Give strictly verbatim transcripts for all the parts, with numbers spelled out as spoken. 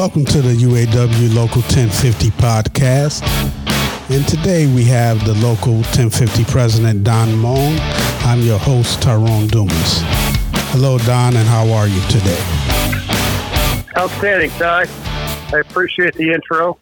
Welcome to the U A W Local ten fifty podcast. And today we have the Local ten fifty President, Don Moen. I'm your host, Tyrone Dumas. Hello, Don, and how are you today? Outstanding, Ty. I appreciate the intro.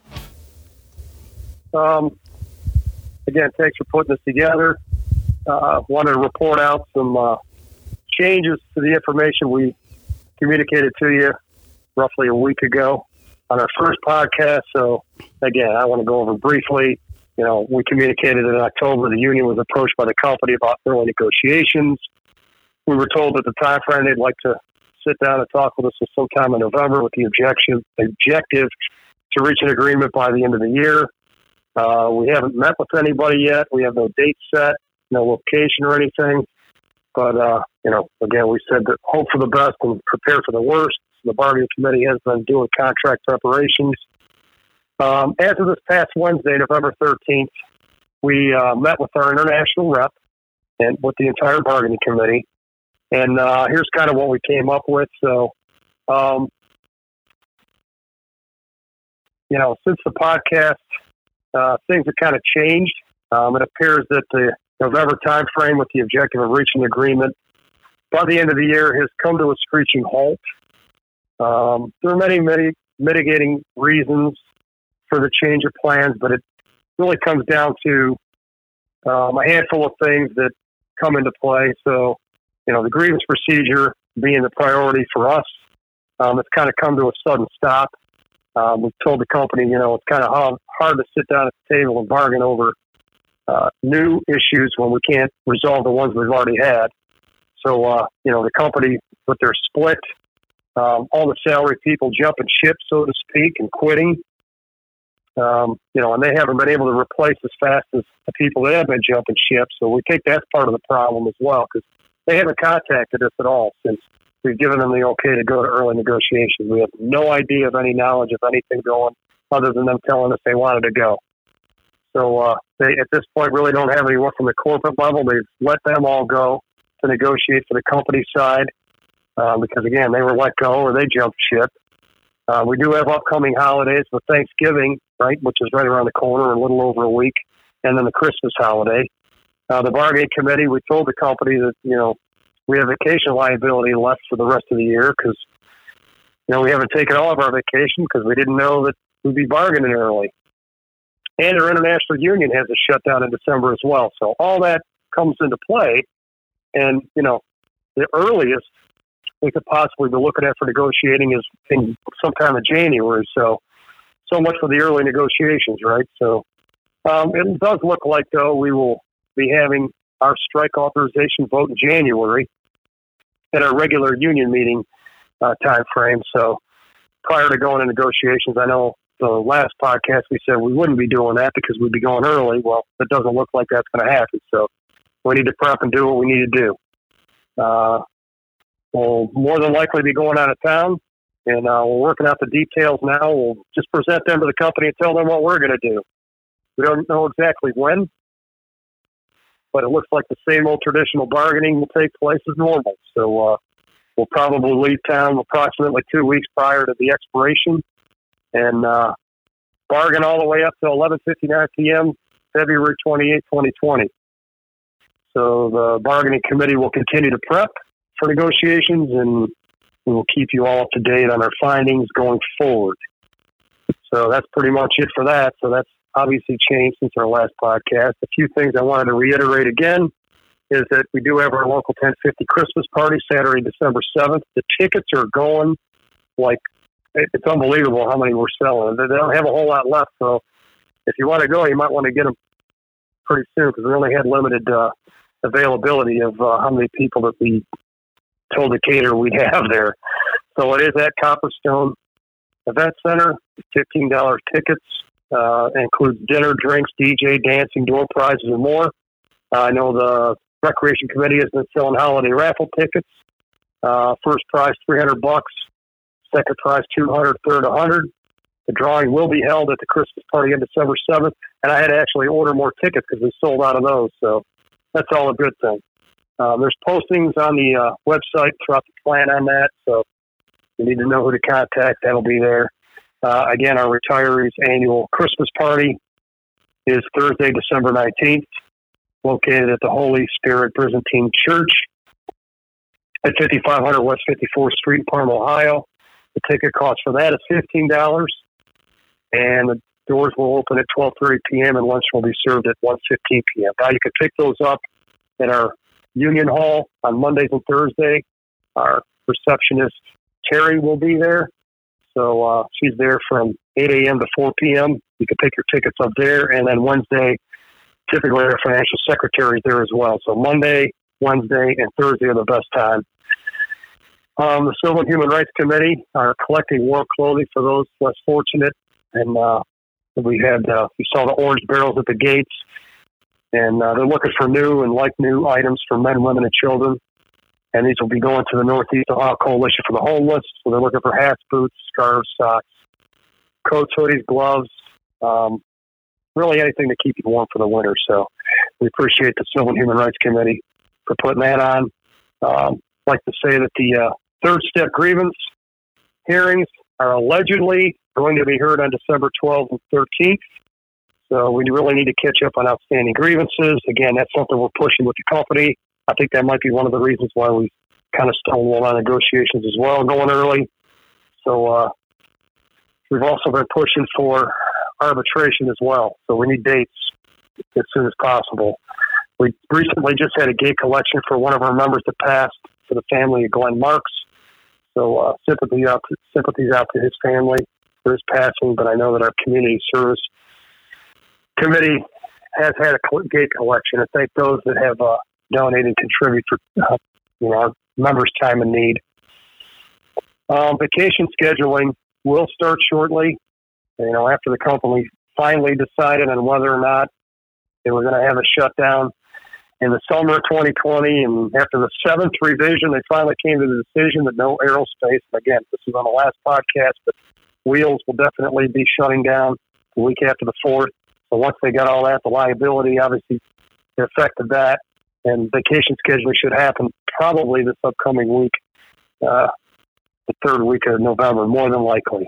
Um, again, thanks for putting this together. Uh, wanted to report out some uh, changes to the information we communicated to you roughly a week ago on our first podcast. So, again, I want to go over briefly. You know, we communicated in October the union was approached by the company about early negotiations. We were told at the time frame they'd like to sit down and talk with us sometime in November with the objection, objective to reach an agreement by the end of the year. Uh, we haven't met with anybody yet. We have no date set, no location or anything. But, uh, you know, again, we said that hope for the best and prepare for the worst. The bargaining committee has been doing contract preparations. Um, as of this past Wednesday, November thirteenth, we uh, met with our international rep and with the entire bargaining committee. And uh, here's kind of what we came up with. So, um, you know, since the podcast, uh, things have kind of changed. Um, it appears that the November timeframe with the objective of reaching agreement by the end of the year has come to a screeching halt. Um, there are many, many mitigating reasons for the change of plans, but it really comes down to um, a handful of things that come into play. So, you know, the grievance procedure being the priority for us, um, it's kind of come to a sudden stop. Um, we've told the company, you know, it's kind of hard, hard to sit down at the table and bargain over uh, new issues when we can't resolve the ones we've already had. So, uh, you know, the company, with their split, um, all the salary people jumping ship, so to speak, and quitting, um, you know, and they haven't been able to replace as fast as the people that have been jumping ship. So we think that's part of the problem as well, because they haven't contacted us at all since we've given them the okay to go to early negotiations. We have no idea of any knowledge of anything going other than them telling us they wanted to go. So uh, they, at this point, really don't have anyone from the corporate level. They've let them all go to negotiate for the company side uh, because, again, they were let go or they jumped ship. Uh, we do have upcoming holidays with Thanksgiving, right, which is right around the corner, a little over a week, and then the Christmas holiday. Uh, the bargaining committee, we told the company that, you know, we have vacation liability left for the rest of the year because, you know, we haven't taken all of our vacation because we didn't know that we'd be bargaining early. And our international union has a shutdown in December as well. So all that comes into play. And, you know, the earliest we could possibly be looking at for negotiating is in sometime in January. So, so much for the early negotiations, right? So um, it does look like, though, we will be having our strike authorization vote in January at our regular union meeting uh, time frame. So prior to going to negotiations, I know the last podcast we said we wouldn't be doing that because we'd be going early. Well, it doesn't look like that's going to happen. So we need to prep and do what we need to do. Uh, we'll more than likely be going out of town, and uh, we're working out the details now. We'll just present them to the company and tell them what we're going to do. We don't know exactly when, but it looks like the same old traditional bargaining will take place as normal. So uh, we'll probably leave town approximately two weeks prior to the expiration and uh, bargain all the way up to eleven fifty-nine p.m., February twenty-eighth, twenty twenty. So the bargaining committee will continue to prep for negotiations, and we will keep you all up to date on our findings going forward. So that's pretty much it for that. So that's obviously changed since our last podcast. A few things I wanted to reiterate again is that we do have our local ten fifty Christmas party Saturday, December seventh. The tickets are going like, it's unbelievable how many we're selling. They don't have a whole lot left. So if you want to go, you might want to get them pretty soon because we only had limited uh, availability of uh, how many people that we told the caterer we'd have there. So it is at Copperstone Event Center, fifteen dollars tickets. Uh, includes dinner, drinks, D J, dancing, door prizes, and more. Uh, I know the Recreation Committee has been selling holiday raffle tickets. Uh, first prize, three hundred bucks. Second prize, two hundred, third, one hundred. The drawing will be held at the Christmas party on December seventh, and I had to actually order more tickets because we sold out of those, so that's all a good thing. Um, there's postings on the uh, website throughout the plan on that, so you need to know who to contact. That'll be there. Uh, again, our retirees' annual Christmas party is Thursday, December nineteenth, located at the Holy Spirit Byzantine Church at fifty-five hundred West fifty-fourth Street, Parma, Ohio. The ticket cost for that is fifteen dollars, and the doors will open at twelve thirty p.m. and lunch will be served at one fifteen p.m. Now, you can pick those up at our Union Hall on Mondays and Thursday. Our receptionist, Terry, will be there. So uh, she's there from eight a.m. to four p.m. You can pick your tickets up there. And then Wednesday, typically our financial secretary is there as well. So Monday, Wednesday, and Thursday are the best time. Um, the Civil and Human Rights Committee are collecting war clothing for those less fortunate. And uh, we had, uh, we saw the orange barrels at the gates. And uh, they're looking for new and like new items for men, women, and children. And these will be going to the Northeast Ohio Coalition for the Homeless. So they're looking for hats, boots, scarves, socks, coats, hoodies, gloves, um, really anything to keep you warm for the winter. So we appreciate the Civil and Human Rights Committee for putting that on. Um, I'd like to say that the uh, third step grievance hearings are allegedly going to be heard on December twelfth and thirteenth. So we really need to catch up on outstanding grievances. Again, that's something we're pushing with the company. I think that might be one of the reasons why we kind of stonewalled on negotiations as well, going early. So uh, we've also been pushing for arbitration as well. So we need dates as soon as possible. We recently just had a gate collection for one of our members that passed for the family of Glenn Marks. So uh, sympathy out to, sympathies out to his family for his passing. But I know that our community service committee has had a gate collection. I thank those that have uh, donate and contribute for uh, you know, our members' time and need. Um, vacation scheduling will start shortly. You know, after the company finally decided on whether or not they were going to have a shutdown in the summer of twenty twenty, and after the seventh revision, they finally came to the decision that no aerospace. Again, this was on the last podcast, but Wheels will definitely be shutting down the week after the fourth. So once they got all that, the liability obviously affected that. And vacation scheduling should happen probably this upcoming week, uh, the third week of November, more than likely.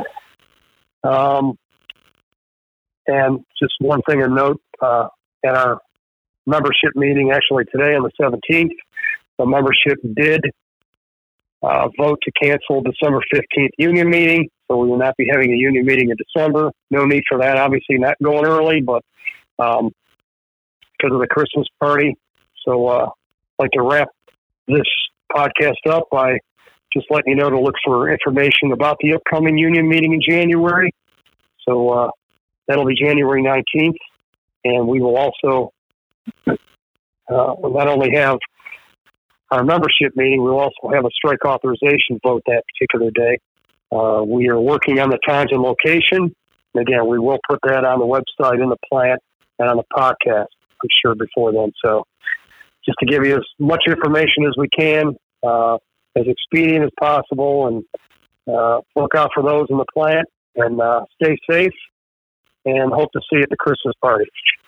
Um, and just one thing to note, uh, at our membership meeting, actually today on the seventeenth, the membership did uh, vote to cancel December fifteenth union meeting. So we will not be having a union meeting in December. No need for that, obviously not going early, but um, because of the Christmas party. So uh, I'd like to wrap this podcast up by just letting you know to look for information about the upcoming union meeting in January. So uh, that'll be January nineteenth. And we will also uh, not only have our membership meeting, we'll also have a strike authorization vote that particular day. Uh, we are working on the times and location. And again, we will put that on the website, in the plant, and on the podcast, I'm sure, before then. So just to give you as much information as we can, uh, as expedient as possible, and uh, look out for those in the plant, and uh, stay safe, and hope to see you at the Christmas party.